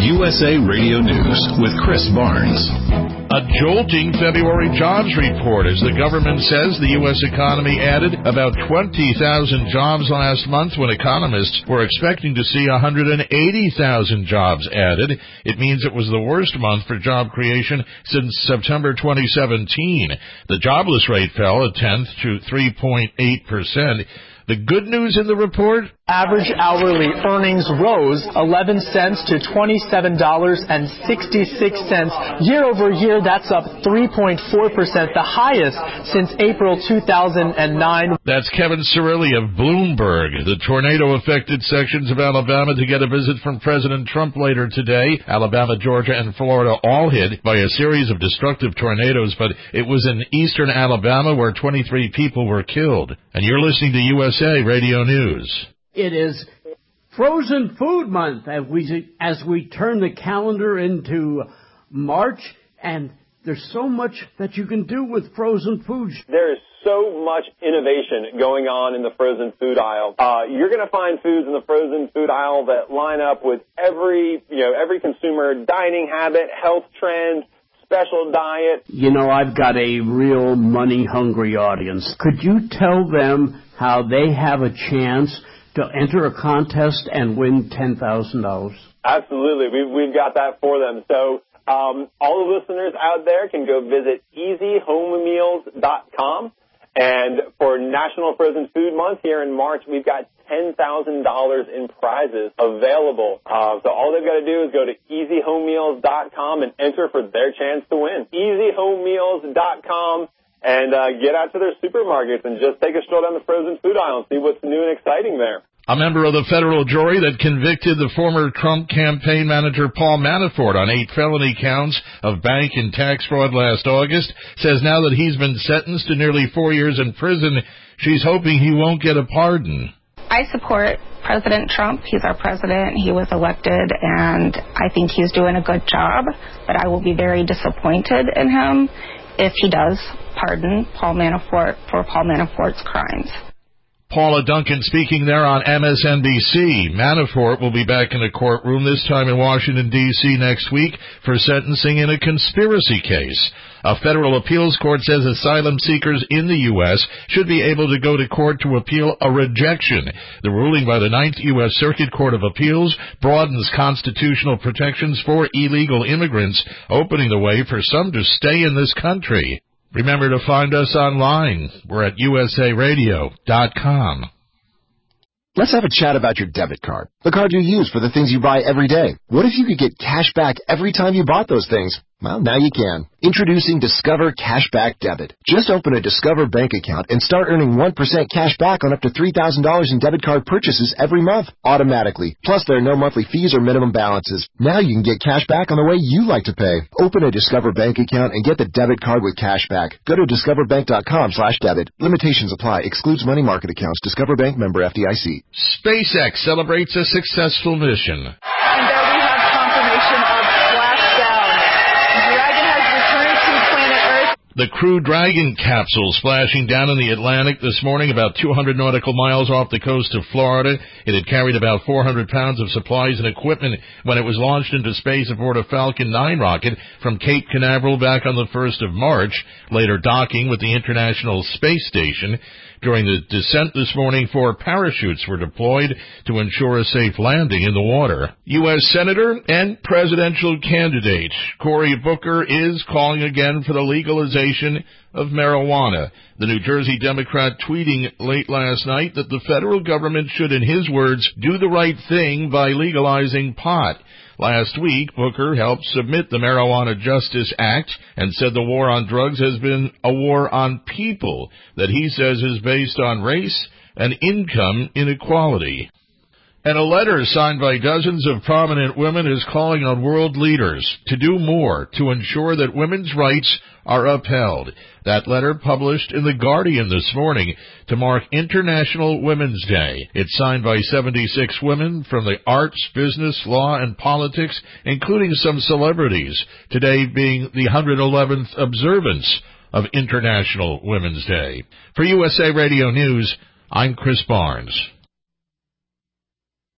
USA Radio News with Chris Barnes. A jolting February jobs report as the government says the U.S. economy added about 20,000 jobs last month when economists were expecting to see 180,000 jobs added. It means it was the worst month for job creation since September 2017. The jobless rate fell a tenth to 3.8%. The good news in the report? Average hourly earnings rose 11 cents to $27.66. Year over year, that's up 3.4%, the highest since April 2009. That's Kevin Cirilli of Bloomberg. The tornado-affected sections of Alabama to get a visit from President Trump later today. Alabama, Georgia, and Florida all hit by a series of destructive tornadoes, but it was in eastern Alabama where 23 people were killed. And you're listening to USA Radio News. It is Frozen Food Month as we turn the calendar into March, and there's so much that you can do with frozen foods. There is so much innovation going on in the frozen food aisle. You're going to find foods in the frozen food aisle that line up with every consumer dining habit, health trend, special diet. You know, I've got a real money-hungry audience. Could you tell them how they have a chance to enter a contest and win $10,000? Absolutely. We've got that for them. So all the listeners out there can go visit easyhomemeals.com. And for National Frozen Food Month here in March, we've got $10,000 in prizes available. So all they've got to do is go to easyhomemeals.com and enter for their chance to win. easyhomemeals.com. And get out to their supermarkets and just take a stroll down the frozen food aisle and see what's new and exciting there. A member of the federal jury that convicted the former Trump campaign manager Paul Manafort on 8 felony counts of bank and tax fraud last August says now that he's been sentenced to nearly 4 years in prison, she's hoping he won't get a pardon. I support President Trump. He's our president. He was elected, and I think he's doing a good job, but I will be very disappointed in him if he does pardon Paul Manafort for Paul Manafort's crimes. Paula Duncan speaking there on MSNBC. Manafort will be back in the courtroom, this time in Washington, D.C. next week for sentencing in a conspiracy case. A federal appeals court says asylum seekers in the U.S. should be able to go to court to appeal a rejection. The ruling by the 9th U.S. Circuit Court of Appeals broadens constitutional protections for illegal immigrants, opening the way for some to stay in this country. Remember to find us online. We're at usaradio.com. Let's have a chat about your debit card, the card you use for the things you buy every day. What if you could get cash back every time you bought those things? Well, now you can. Introducing Discover Cashback Debit. Just open a Discover bank account and start earning 1% cash back on up to $3,000 in debit card purchases every month, automatically. Plus, there are no monthly fees or minimum balances. Now you can get cash back on the way you like to pay. Open a Discover bank account and get the debit card with cash back. Go to discoverbank.com/debit. Limitations apply. Excludes money market accounts. Discover Bank, member FDIC. SpaceX celebrates a successful mission. And there we have confirmation of splashdown. Dragon has returned to planet Earth. The Crew Dragon capsule splashing down in the Atlantic this morning about 200 nautical miles off the coast of Florida. It had carried about 400 pounds of supplies and equipment when it was launched into space aboard a Falcon 9 rocket from Cape Canaveral back on the 1st of March, later docking with the International Space Station. During the descent this morning, 4 parachutes were deployed to ensure a safe landing in the water. U.S. Senator and presidential candidate Cory Booker is calling again for the legalization of marijuana. The New Jersey Democrat tweeting late last night that the federal government should, in his words, do the right thing by legalizing pot. Last week, Booker helped submit the Marijuana Justice Act and said the war on drugs has been a war on people that he says is based on race and income inequality. And a letter signed by dozens of prominent women is calling on world leaders to do more to ensure that women's rights are upheld. That letter published in The Guardian this morning to mark International Women's Day. It's signed by 76 women from the arts, business, law, and politics, including some celebrities, today being the 111th observance of International Women's Day. For USA Radio News, I'm Chris Barnes.